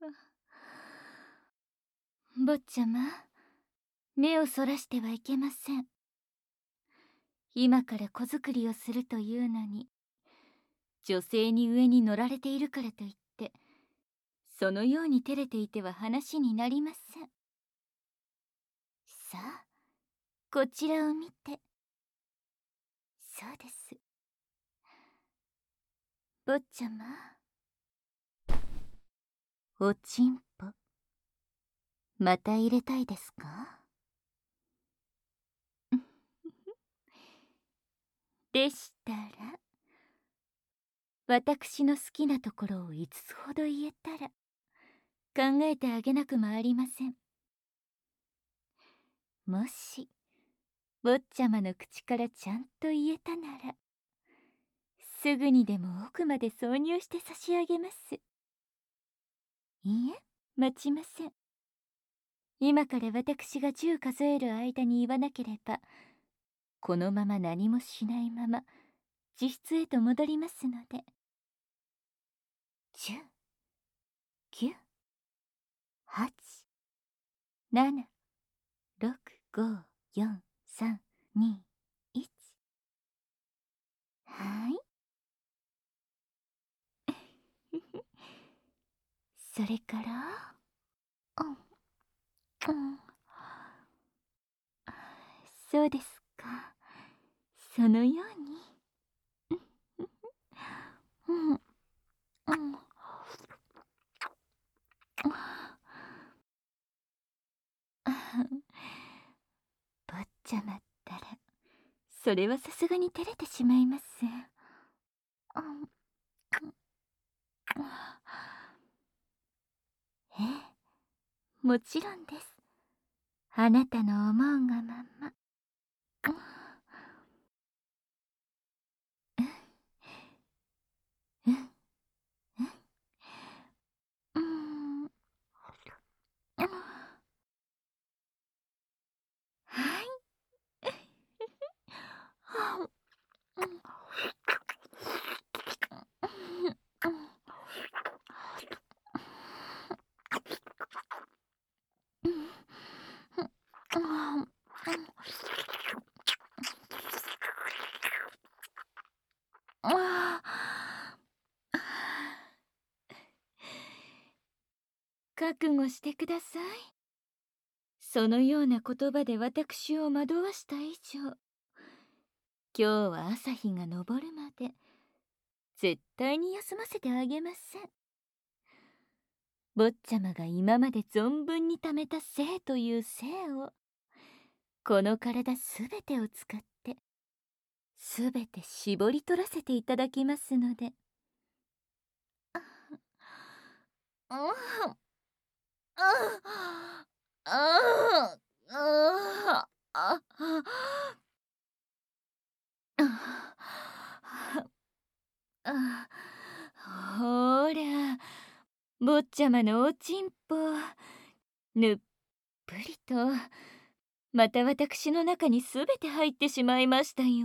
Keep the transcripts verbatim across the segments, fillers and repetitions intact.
坊ちゃま、目をそらしてはいけません。今から子作りをするというのに、女性に上に乗られているからといって、そのように照れていては話になりません。さあ、こちらを見て。そうです。坊ちゃま、おちんぽ、また入れたいですか？でしたら、私の好きなところをいつつほど言えたら、考えてあげなくもありません。もし、坊ちゃまの口からちゃんと言えたなら、すぐにでも奥まで挿入して差し上げます。いいえ、待ちません。今から私がじゅう数える間に言わなければ、このまま何もしないまま自室へと戻りますので。じゅう、きゅう、はち、なな、ろく、ご、よん、さん、に、いち。はい。それから、うん、うん。そうですか。そのように。うん、うん、うん。坊ちゃまったら、それはさすがに照れてしまいます。うん、ええ、もちろんです。あなたの思うがまま。うん、うん、うん、うん。はい。覚悟してください。そのような言葉で私を惑わした以上、今日は朝日が昇るまで絶対に休ませてあげません。坊ちゃまが今まで存分に貯めた性という性を、この体すべてを使ってすべて絞り取らせていただきますので。あああああああ、ほら、坊ちゃまのおちんぽ、ぬっぷりとまた私の中にすべて入ってしまいましたよ。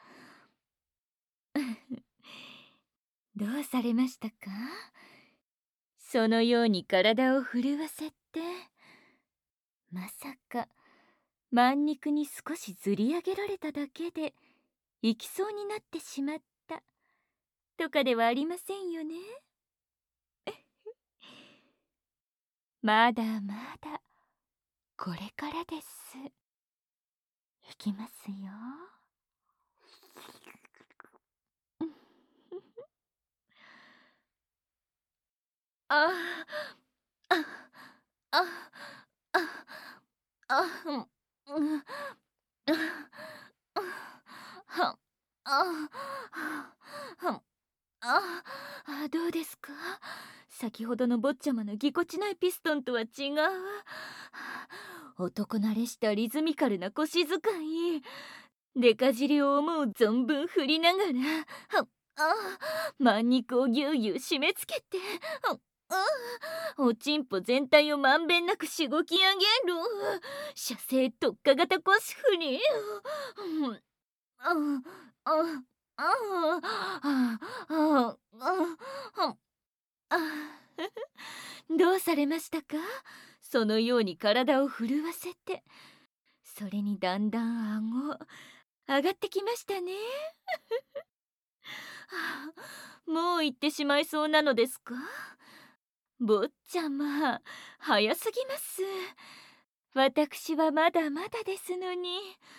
どうされましたか？そのように体を震わせて、まさか万肉に少しずり上げられただけで行きそうになってしまったとかではありませんよね。まだまだこれからです。いきますよ。あああああうんうんはああああ、どうですか？先ほどの坊ちゃまのぎこちないピストンとは違う。男慣れしたリズミカルな腰使い。デカ尻を思う存分振りながら、はあ万肉をぎゅうぎゅう締め付けて、ああおちんぽ全体をまんべんなくしごき上げる。射精特化型腰振り。あああああああああどうされましたか？そのように体を震わせて。それにだんだん顎上がってきましたね。はあ、もう行ってしまいそうなのですか？坊ちゃま、早すぎます。私はまだまだですのに。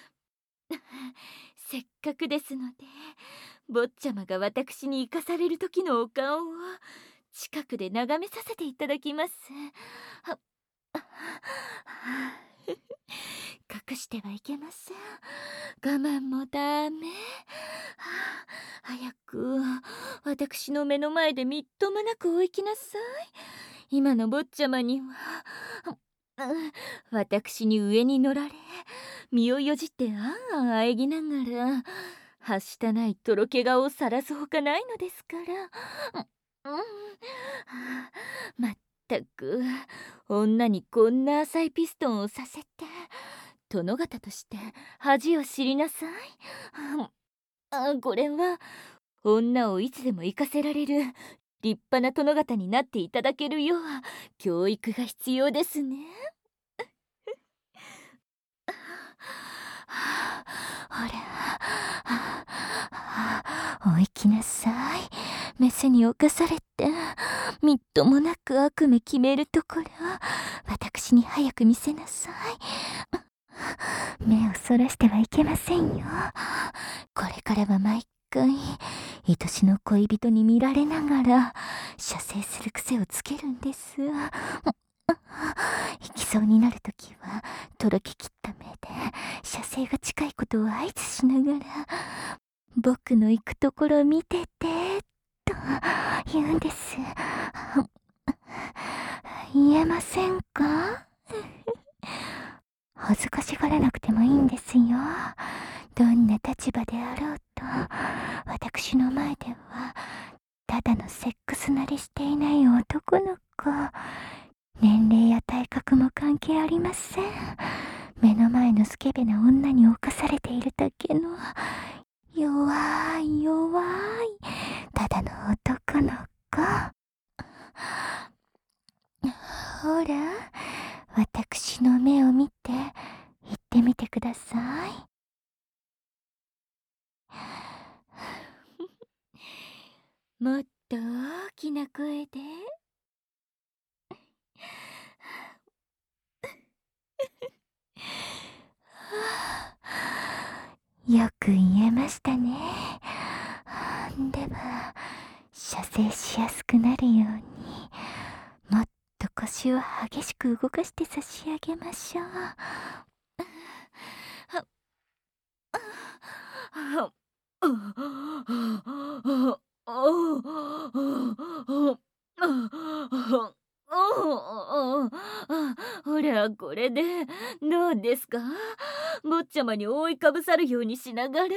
せっかくですので、坊ちゃまが私に生かされる時のお顔を近くで眺めさせていただきます。は隠してはいけません。我慢もダメ。はあ、早く私の目の前でみっともなくお行きなさい。今の坊ちゃまには、うん私に上に乗られ、身をよじってあんあんあえぎながら、はしたないとろけ顔をさらすほかないのですから。うん、はあまったく女にこんな浅いピストンをさせて殿方として恥を知りなさい。あこれは女をいつでも生かせられる立派な殿方になっていただけるよう教育が必要ですね。ほら、お行きなさい。メスに侵されてみっともなく悪夢決めるところ私に早く見せなさい。目をそらしてはいけませんよ。これからは毎回愛しの恋人に見られながら射精する癖をつけるんです。行きそうになるときはとろけきった目で射精が近いことを合図しながら僕の行くところを見ててと言うんです。言えませんか？恥ずかしがらなくてもいいんですよ。どんな立場であろうと私の前ではただのセックス慣れしていない男の子。年齢や体格も関係ありません。目の前のスケベな女に侵されているだけの弱い弱いただの男の子。ほら、私の目を見て言ってみてください。もっと大きな声で。よく言えましたね。では射精しやすくなるようにもっと腰を激しく動かして差し上げましょう。ほらこれでどうですか？坊ちゃまに覆いかぶさるようにしながら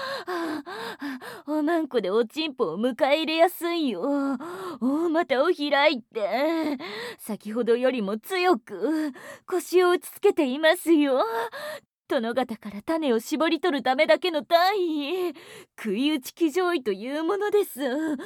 おまんこでおちんぽを迎え入れやすいよう大股を開いて先ほどよりも強く腰を打ちつけていますよ。殿方から種を絞り取るためだけの大意食い打ち騎乗位というものです。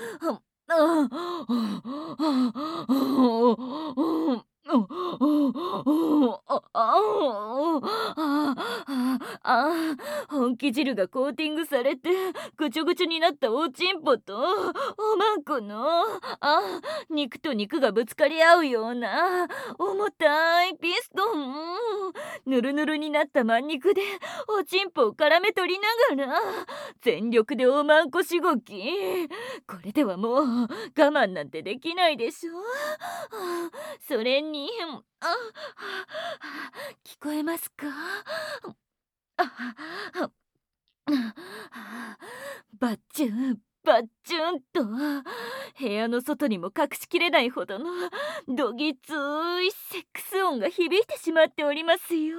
本気汁がコーティングされてぐちょぐちょになったおちんぽとおまんこのあ肉と肉がぶつかり合うような重たいピストン。ぬるぬるになったまん肉でおちんぽを絡め取りながら全力でおまんこしごき。これではもう我慢なんてできないでしょ。それにあ聞こえますか？バッチュンバッチュンと部屋の外にも隠しきれないほどのどぎついセックス音が響いてしまっておりますよ。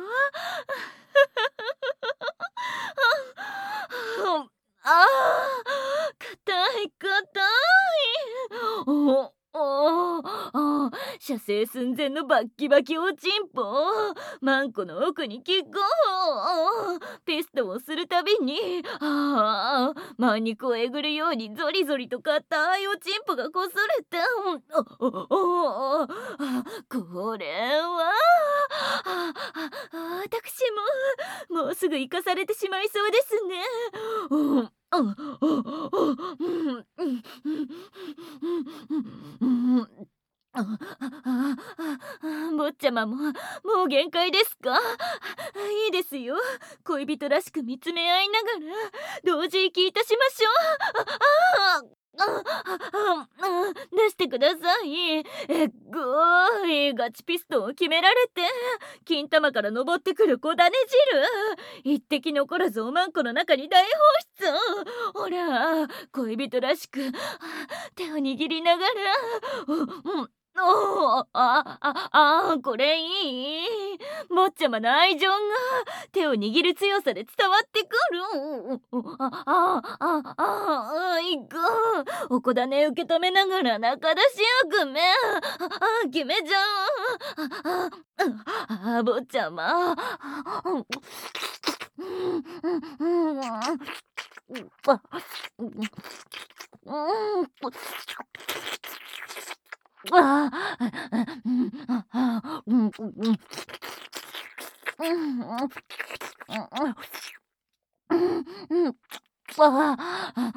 ああ硬い硬い。おおお射射精寸前のバッキバキおちんぽをマンコの奥にキッコーピストンをするたびに、ああマン肉をえぐるようにゾリゾリと硬いおちんぽがこすれて、ああああこれはああ私ももうすぐ生かされてしまいそうですね。うん、あああうんうんうんうんああああ坊ちゃまももう限界ですか？いいですよ。恋人らしく見つめ合いながら同時息いたしましょう。あああああ出してください。えっごいガチピストンを決められて金玉から昇ってくる小種汁一滴残らずおまんこの中に大放出。ほら恋人らしく手を握りながらうんうんおーあああこれいい。坊ちゃまの愛情が手を握る強さで伝わってくる。あああああいくおこだね受け止めながら中出し役目ああ決めちゃう。あああ坊ちゃまうんうんうんうんああ、うん、ああ、うん、うん、うん、うん、うん、うん、ああ、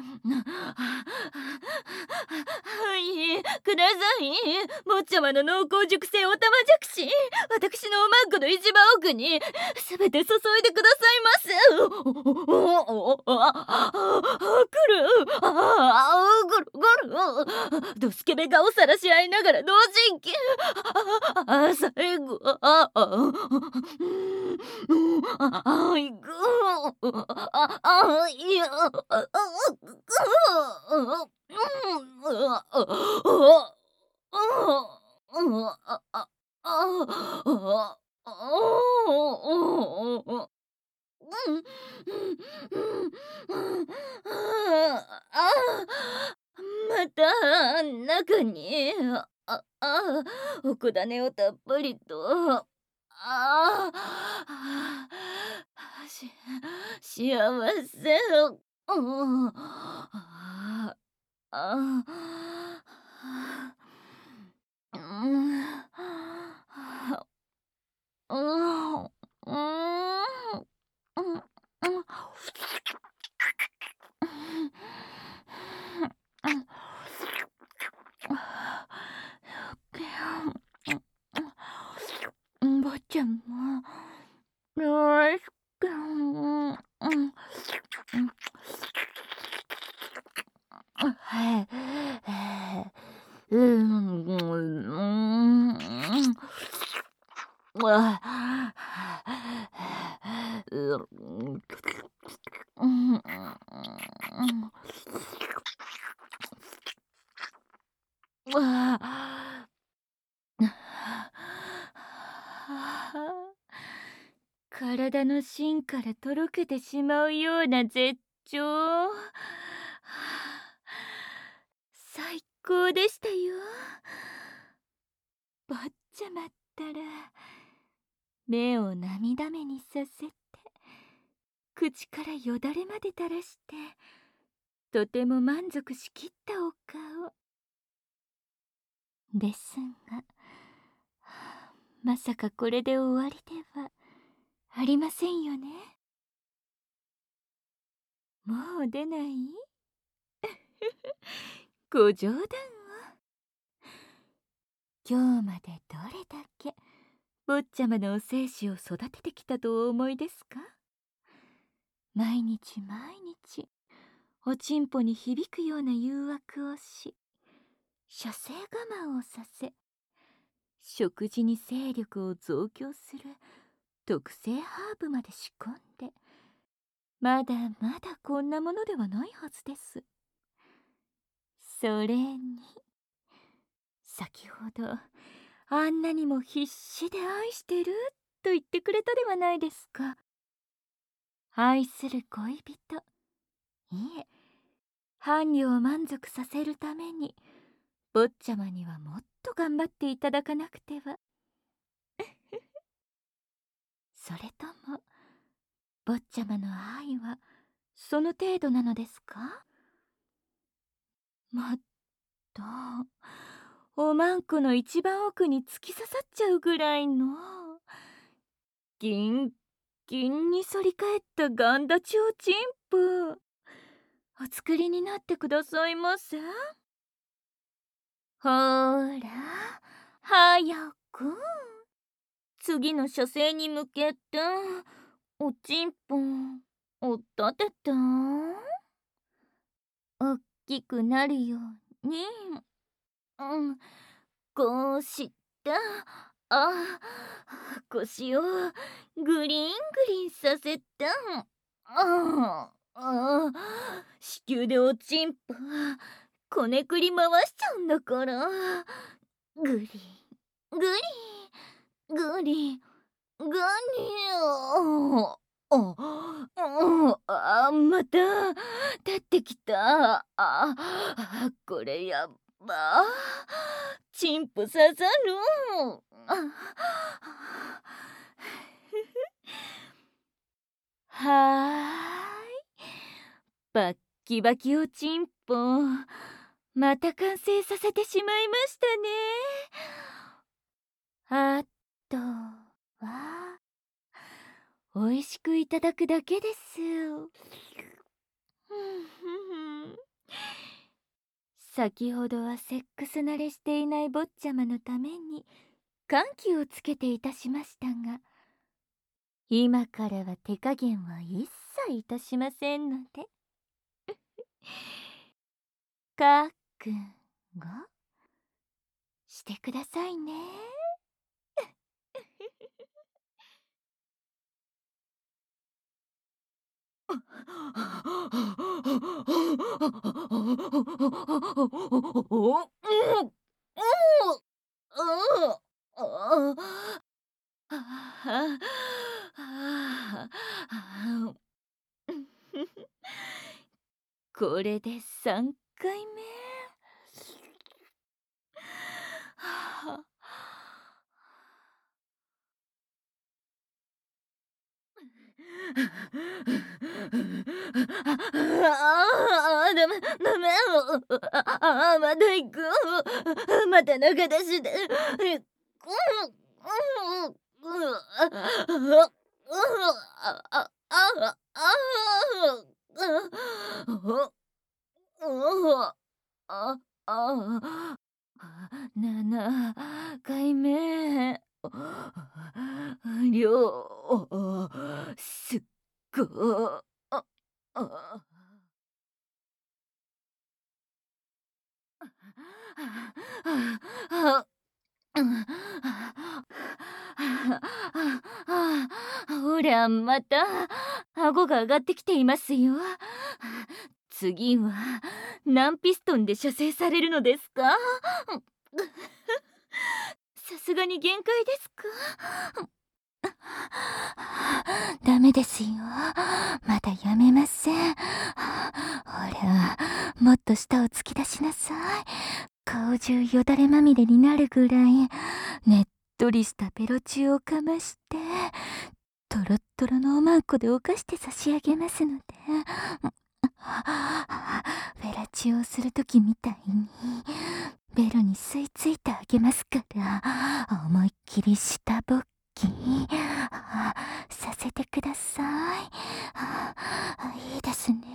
はい、ください。坊ちゃまの濃厚熟成おたまじゃくし、私のおまんこの一番奥にすべて注いでくださいます。あ、来る。あ、ぐるぐる。ドスケベ顔さらし合いながら同人機。あ、最後。あ、あ、あ、あ、いく。あ、あ、いや。あ、また中にああ奥種をたっぷりとああし幸せうんああうんうんうん坊ちゃんもよろしくうんうんはいうんうんわうんわ体の芯からとろけてしまうような絶頂最高でしたよ。坊ちゃまったら目を涙目にさせて口からよだれまで垂らしてとても満足しきったお顔ですが、まさかこれで終わりではありませんよね。もう出ないご冗談を。今日までどれだけ坊ちゃまのお精子を育ててきたとお思いですか？毎日毎日おちんぽに響くような誘惑をし射精我慢をさせ食事に精力を増強する特製ハーブまで仕込んでまだまだこんなものではないはずです。それに先ほどあんなにも必死で愛してると言ってくれたではないですか。愛する恋人いえ伴侶を満足させるために坊ちゃまにはもっと頑張っていただかなくては。それとも坊ちゃまの愛はその程度なのですか？まっとおまんこの一番奥に突き刺さっちゃうぐらいのギンギンに反り返ったガンダチョウチンプお作りになってくださいませ。ほーら早く次の射精に向けておちんぽを立てておっきくなるように、うん、こうしてあ腰をグリングリンさせてああ子宮でおちんぽこねくり回しちゃうんだからグリングリングリングリンあああまた立ってきた。あこれやばチンポ刺さる。はーいバッキバキおちんぽまた完成させてしまいましたね。あとはおいしくいただくだけです。先ほどはセックス慣れしていない坊ちゃまのために緩急をつけていたしましたが、今からは手加減は一切いたしませんのでかっくんがしてくださいね。これでさんかいめ。ああ、ダメ、ダメ。ああ、まだ行く。また中出しで。ああななかいめ。量すっごああほらまた顎が上がってきていますよ。次は何ピストンで射精されるのですか？さすがに限界ですか？ダメですよ。まだやめません。ほら、もっと舌を突き出しなさい。顔中よだれまみれになるぐらい、ねっとりしたベロチューをかまして、トロットロのおまんこでおかして差し上げますので、ベラチューをするときみたいに、ベロに吸い付いてあげますから、思いっきり舌ぼっきさせてください。いいですね。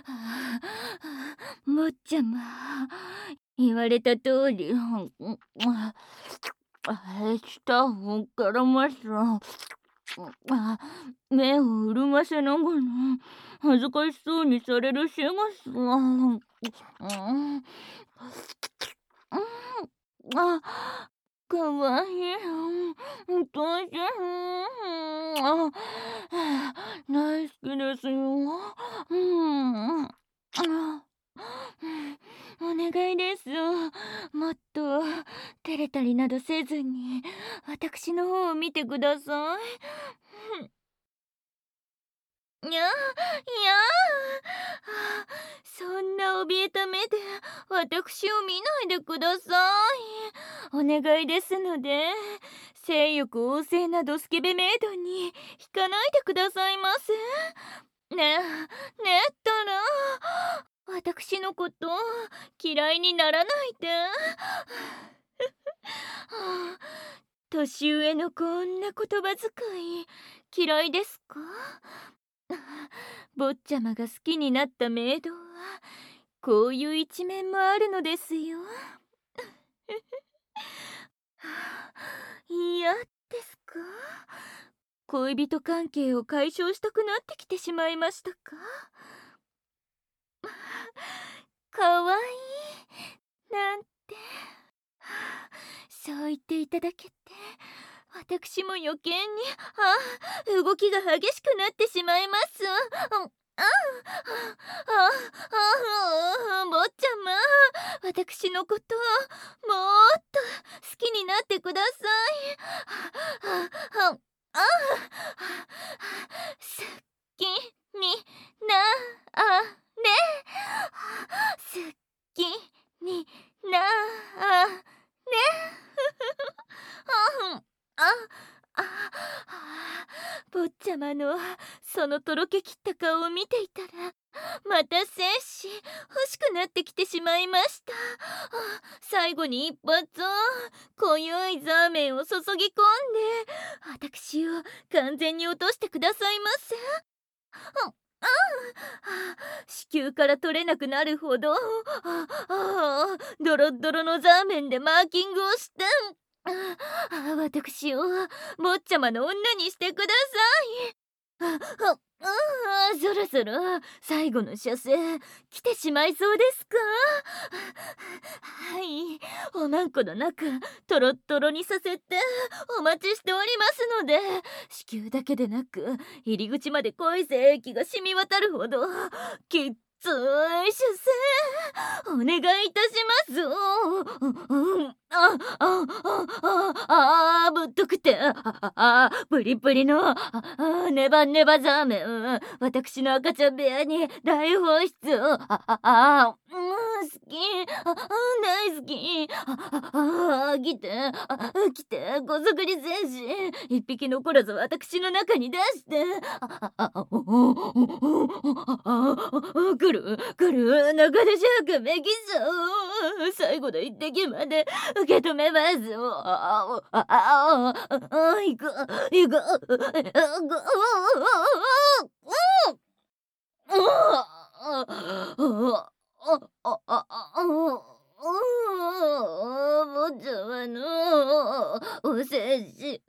あ坊ちゃま、言われた通り、あ舌を絡ます。あ目を潤ませながら恥ずかしそうにされるシェガスは、うん、あ、かわいい。お父さん、あ、大好きですよ。うん、あ、お願いです。もっと照れたりなどせずに私の方を見てください。にゃ、いや、そんな怯えた目で私を見ないでください。お願いですので、性欲旺盛なドスケベメイドに引かないでくださいませ。ねえ、ねえったら、私のこと嫌いにならないで。年上のこんな言葉遣い嫌いですか？坊ちゃまが好きになったメイドはこういう一面もあるのですよ。嫌ですか？恋人関係を解消したくなってきてしまいましたか？かわいいなんて。そう言っていただけて私も余計にあ動きが激しくなってしまいます。あああああ坊ちゃま、私のこともっと好きになってください。あああ好きになあれ好きになあれああああ坊ちゃまのそのとろけきった顔を見ていたらまた精子欲しくなってきてしまいました。最後に一発濃ゆいザーメンを注ぎ込んで私を完全に落としてくださいませ。ああ子宮から取れなくなるほどああドロッドロのザーメンでマーキングをしてあ私を坊ちゃまの女にしてください。あああそろそろ最後の射精来てしまいそうですか？はい、おまんこの中トロットロにさせてお待ちしておりますので、子宮だけでなく入り口まで濃い精液が染み渡るほどきっつい出世お願いいたします。うん、あああああぶっとくてああプリプリのああネバネバザーメン私の赤ちゃん部屋に大放出あああうん好きあ大好きああ来てあ来てごそくり戦士一匹残らず私の中に出してあああ来る来る中でシャークメキシ最後の一滴まで受け止めます。あああああ行く行く坊ちゃまのおせじ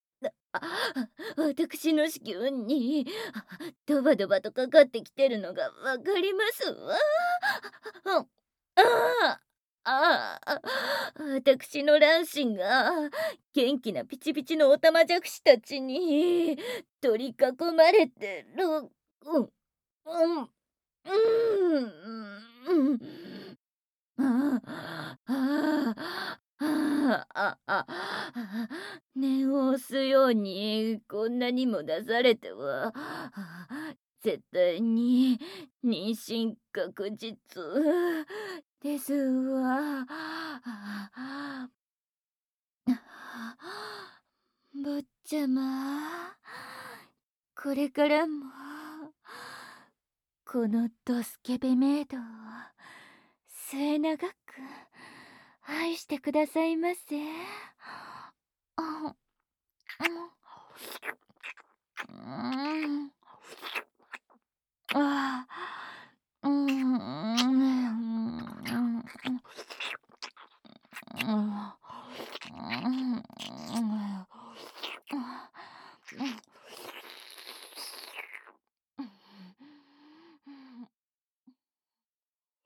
私の子宮にドバドバとかかってきてるのがわかりますわ。ああああ私の卵子が元気なピチピチのオタマジャクシたちに取り囲まれてる。うん、うん、うん、うん。ああ、ああ、ああ、あ念を押すようにこんなにも出されては、絶対に妊娠確実ですわ。坊ちゃま、これからもこのドスケベメイドを末永く愛してくださいませ。あ、うん